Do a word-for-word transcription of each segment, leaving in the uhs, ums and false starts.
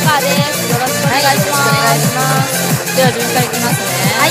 カーです。よろしくお願いします。 お願いします。では順からいきますね。 はい。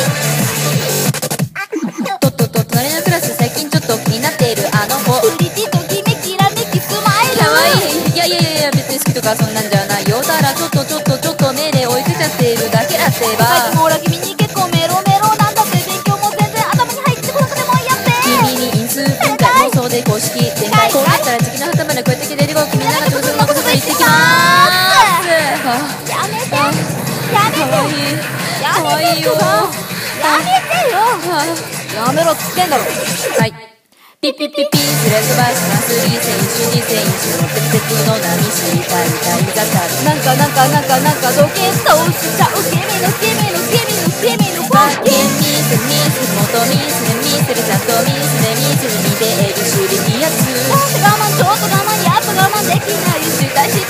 とっとっと隣のクラス最近ちょっと気になっているあの子。 プリティときめきらめきスマイル。 かわいい。いやいやいや別に好きとかそんなんじゃないよ。ただちょっとちょっとちょっと命令追いついちゃっているだけだってば。 最近オラ君に結構メロメロなんだって。勉強も全然頭に入ってこなくてもいいやって。 君に因数分解妄想で公式展開。こうなったら次の旗までこうやってきてるご君の中でそんなこと言ってきまーす。 やめてやめてかわいい。 やかわいいよ。 やめてよ。やめろっつってんだろ。 はい。ピッピッピッピスレスバスナスリー選手に選手の鉄鉄の波し大体ざかる。 なんかなんかなんかなんかドキッとしちゃう君の君の君の君のバッケンミスミス元ミスでミスでちゃんとミスでミスで見てエビシュリティやつ。 我慢ちょっと我慢やっぱ我慢できない。したし